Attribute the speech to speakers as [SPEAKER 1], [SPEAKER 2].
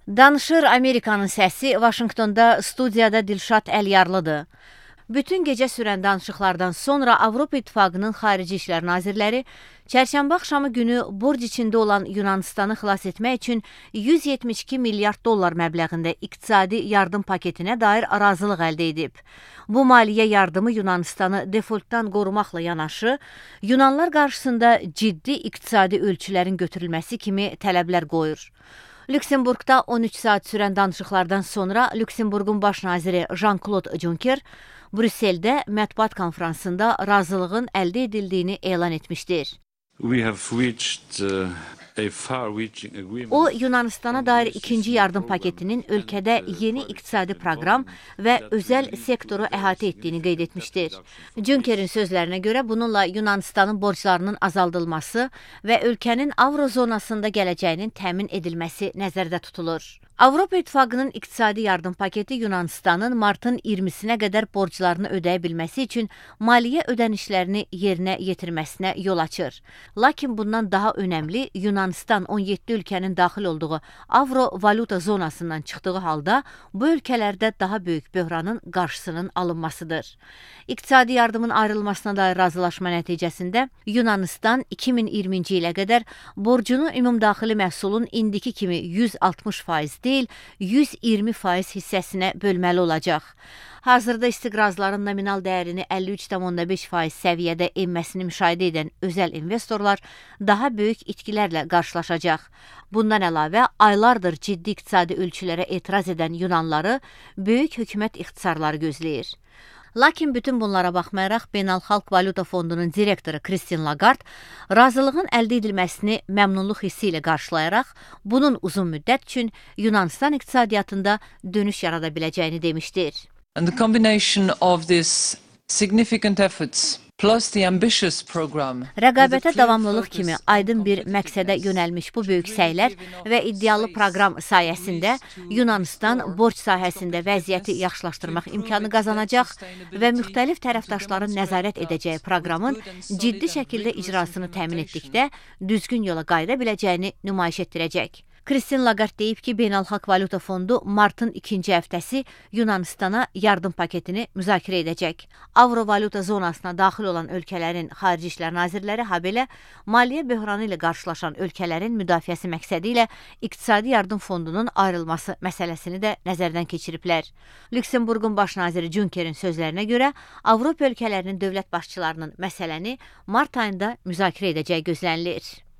[SPEAKER 1] Danışır Amerikanın səsi, Vaşinqtonda studiyada Dilşad Əliyarlıdır. Bütün gecə sürən danışıqlardan sonra Avropa İttifaqının Xarici İşlər Nazirləri çərşənbə axşamı günü borc içində olan Yunanistanı xilas etmək üçün 172 milyard dollar məbləğində iqtisadi yardım paketinə dair razılıq əldə edib. Bu maliyyə yardımı Yunanistanı defoltdan qorumaqla yanaşı, Yunanlar qarşısında ciddi iqtisadi ölçülərin götürülməsi kimi tələblər qoyur. Lüksemburqda 13 saat sürən danışıqlardan sonra Lüksemburqun baş naziri Jean-Claude Juncker Brüsseldə mətbuat konfransında razılığın əldə edildiyini elan etmişdir. O, Yunanistana dair ikinci yardım paketinin ölkədə yeni iqtisadi proqram və özəl sektoru əhatə etdiyini qeyd etmişdir. Juncker'in sözlərinə görə bununla Yunanistanın borclarının azaldılması və ölkənin Avrozonasında gələcəyinin təmin edilməsi nəzərdə tutulur. Avropa İttifaqının iqtisadi yardım paketi Yunanistanın martın 20-sinə qədər borclarını ödəyə bilməsi üçün maliyyə ödənişlərini yerinə yetirməsinə yol açır. Lakin bundan daha önəmli, Yunanistan 17 ölkənin daxil olduğu Avro-valuta zonasından çıxdığı halda bu ölkələrdə daha böyük böhranın qarşısının alınmasıdır. İqtisadi yardımın ayrılmasına dair razılaşma nəticəsində Yunanistan 2020-ci ilə qədər borcunu ümumdaxili məhsulun indiki kimi 160% deyil, 120% hissəsinə bölməli olacaq. Hazırda istiqrazların nominal dəyərini 53,5% səviyyədə enməsini müşahidə edən özəl investorlar daha böyük itkilərlə qarşılaşacaq. Bundan əlavə, aylardır ciddi iqtisadi ölçülərə etiraz edən Yunanları böyük hökumət ixtisarları gözləyir. Lakin bütün bunlara baxmayaraq Beynəlxalq Valyuta Fondunun direktoru Christine Lagarde razılığın əldə edilməsini məmnunluq hissi ilə qarşılayaraq bunun uzun müddət üçün Yunanistan iqtisadiyyatında dönüş yarada biləcəyini demişdir.
[SPEAKER 2] And the combination of these significant efforts plus the ambitious program.
[SPEAKER 1] Rəqabətə davamlılıq kimi aydın bir məqsədə yönəlmiş bu böyük səylər və iddialı proqram sayəsində Yunanistan borc sahəsində vəziyyəti yaxşılaşdırmaq imkanı qazanacaq və müxtəlif tərəfdaşların nəzarət edəcəyi proqramın ciddi şəkildə icrasını təmin etdikdə düzgün yola qayıda biləcəyini nümayiş etdirəcək. Christine Lagarde deyib ki, Beynəlxalq Valyuta Fondu martın ikinci həftəsi Yunanistana yardım paketini müzakirə edəcək. Avro-valyuta zonasına daxil olan ölkələrin Xarici İşlər Nazirləri, habelə maliyyə böhranı ilə qarşılaşan ölkələrin müdafiəsi məqsədi ilə iqtisadi yardım fondunun ayrılması məsələsini də nəzərdən keçiriblər. Lüksemburqun baş naziri Juncker'in sözlərinə görə Avropa ölkələrinin dövlət başçılarının məsələni mart ayında müzakirə edəcəyi gözlənilir.